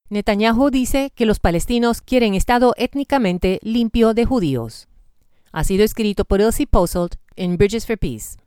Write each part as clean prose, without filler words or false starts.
Netanyahu dice que los palestinos quieren estado étnicamente limpio de judíos. Ha sido escrito por Elsie Posselt en Bridges for Peace.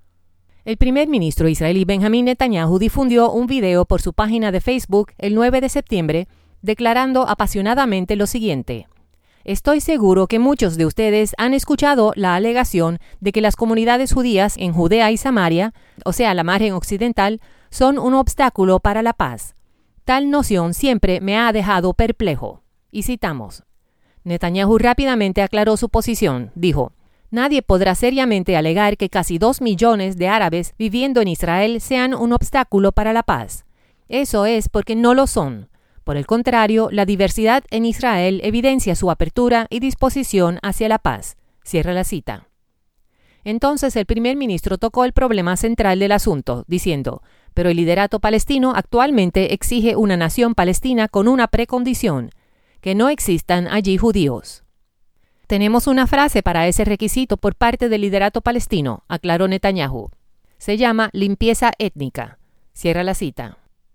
El primer ministro israelí Benjamin Netanyahu difundió un video por su página de Facebook el 9 de septiembre, declarando apasionadamente lo siguiente: Estoy seguro que muchos de ustedes han escuchado la alegación de que las comunidades judías en Judea y Samaria, o sea, la margen occidental, son un obstáculo para la paz. Tal noción siempre me ha dejado perplejo. Y citamos. Netanyahu rápidamente aclaró su posición. Dijo: Nadie podrá seriamente alegar que casi 2 millones de árabes viviendo en Israel sean un obstáculo para la paz. Eso es porque no lo son. Por el contrario, la diversidad en Israel evidencia su apertura y disposición hacia la paz. Cierra la cita. Entonces el primer ministro tocó el problema central del asunto, diciendo: Pero el liderato palestino actualmente exige una nación palestina con una precondición: que no existan allí judíos. Tenemos una frase para ese requisito por parte del liderato palestino, aclaró Netanyahu. Se llama limpieza étnica. Cierra la cita.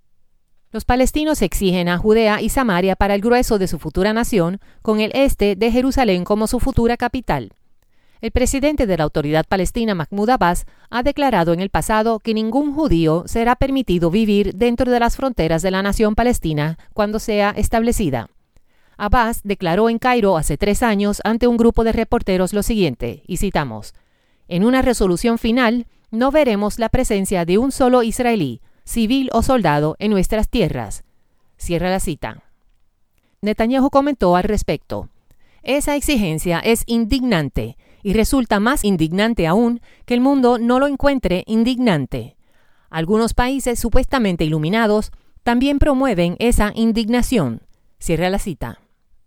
Los palestinos exigen a Judea y Samaria para el grueso de su futura nación, con el este de Jerusalén como su futura capital. El presidente de la Autoridad Palestina, Mahmoud Abbas, ha declarado en el pasado que ningún judío será permitido vivir dentro de las fronteras de la nación palestina cuando sea establecida. Abbas declaró en Cairo hace 3 años ante un grupo de reporteros lo siguiente, y citamos: En una resolución final, no veremos la presencia de un solo israelí, civil o soldado, en nuestras tierras. Cierra la cita. Netanyahu comentó al respecto: Esa exigencia es indignante, y resulta más indignante aún que el mundo no lo encuentre indignante. Algunos países supuestamente iluminados también promueven esa indignación. Cierra la cita.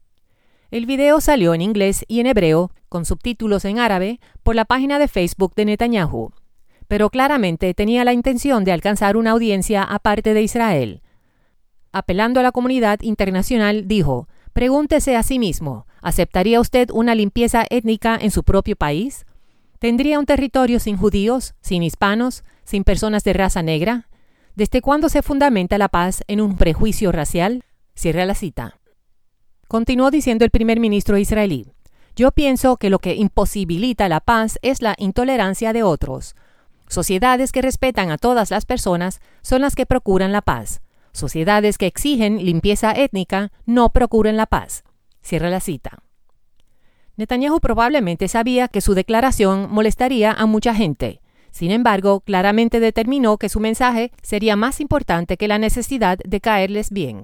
El video salió en inglés y en hebreo, con subtítulos en árabe, por la página de Facebook de Netanyahu, pero claramente tenía la intención de alcanzar una audiencia aparte de Israel. Apelando a la comunidad internacional, dijo: Pregúntese a sí mismo, ¿aceptaría usted una limpieza étnica en su propio país? ¿Tendría un territorio sin judíos, sin hispanos, sin personas de raza negra? ¿Desde cuándo se fundamenta la paz en un prejuicio racial? Cierra la cita. Continuó diciendo el primer ministro israelí: Yo pienso que lo que imposibilita la paz es la intolerancia de otros. Sociedades que respetan a todas las personas son las que procuran la paz. Sociedades que exigen limpieza étnica no procuran la paz. Cierra la cita. Netanyahu probablemente sabía que su declaración molestaría a mucha gente. Sin embargo, claramente determinó que su mensaje sería más importante que la necesidad de caerles bien.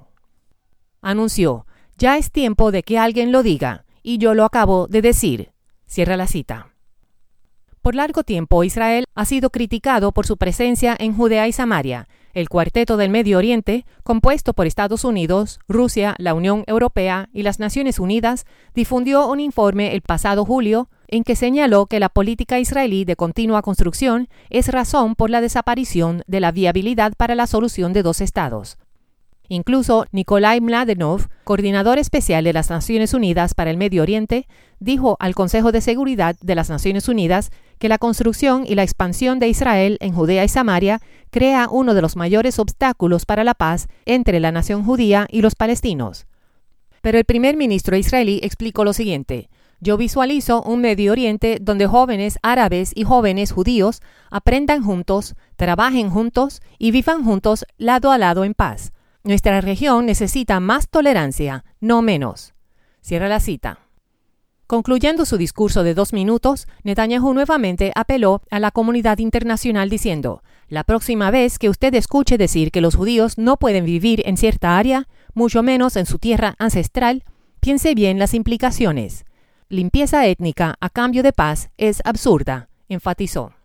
Anunció: Ya es tiempo de que alguien lo diga, y yo lo acabo de decir. Cierra la cita. Por largo tiempo, Israel ha sido criticado por su presencia en Judea y Samaria. El Cuarteto del Medio Oriente, compuesto por Estados Unidos, Rusia, la Unión Europea y las Naciones Unidas, difundió un informe el pasado julio en que señaló que la política israelí de continua construcción es razón por la desaparición de la viabilidad para la solución de 2 estados. Incluso Nikolai Mladenov, coordinador especial de las Naciones Unidas para el Medio Oriente, dijo al Consejo de Seguridad de las Naciones Unidas que la construcción y la expansión de Israel en Judea y Samaria crea uno de los mayores obstáculos para la paz entre la nación judía y los palestinos. Pero el primer ministro israelí explicó lo siguiente: Yo visualizo un Medio Oriente donde jóvenes árabes y jóvenes judíos aprendan juntos, trabajen juntos y vivan juntos lado a lado en paz. Nuestra región necesita más tolerancia, no menos. Cierra la cita. Concluyendo su discurso de 2 minutos, Netanyahu nuevamente apeló a la comunidad internacional diciendo: La próxima vez que usted escuche decir que los judíos no pueden vivir en cierta área, mucho menos en su tierra ancestral, piense bien las implicaciones. Limpieza étnica a cambio de paz es absurda, enfatizó.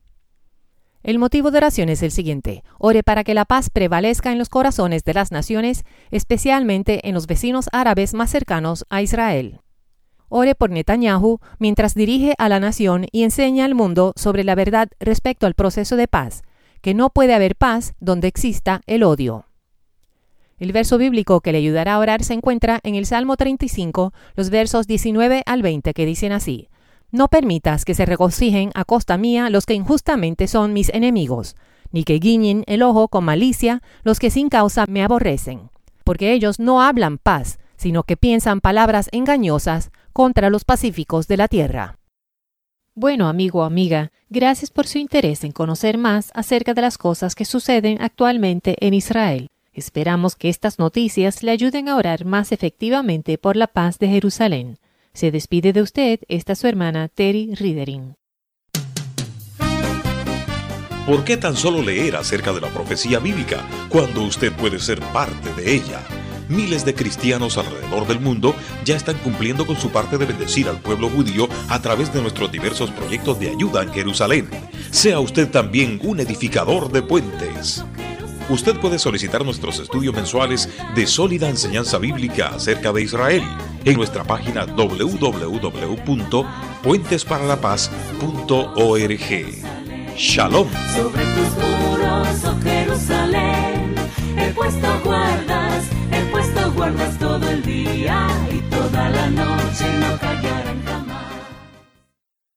El motivo de oración es el siguiente: ore para que la paz prevalezca en los corazones de las naciones, especialmente en los vecinos árabes más cercanos a Israel. Ore por Netanyahu mientras dirige a la nación y enseña al mundo sobre la verdad respecto al proceso de paz, que no puede haber paz donde exista el odio. El verso bíblico que le ayudará a orar se encuentra en el Salmo 35, los versos 19 al 20, que dicen así: No permitas que se regocijen a costa mía los que injustamente son mis enemigos, ni que guiñen el ojo con malicia los que sin causa me aborrecen. porque ellos no hablan paz, sino que piensan palabras engañosas contra los pacíficos de la tierra. Bueno, amigo o amiga, gracias por su interés en conocer más acerca de las cosas que suceden actualmente en Israel. Esperamos que estas noticias le ayuden a orar más efectivamente por la paz de Jerusalén. Se despide de usted esta su hermana Terry Riedering. ¿Por qué tan solo leer acerca de la profecía bíblica cuando usted puede ser parte de ella? Miles de cristianos alrededor del mundo ya están cumpliendo con su parte de bendecir al pueblo judío a través de nuestros diversos proyectos de ayuda en Jerusalén. Sea usted también un edificador de puentes. Usted puede solicitar nuestros estudios mensuales de sólida enseñanza bíblica acerca de Israel en nuestra página www.puentesparalapaz.org. Shalom. Sobre tus muros, oh Jerusalén, he puesto guardas todo el día y toda la noche no callaré.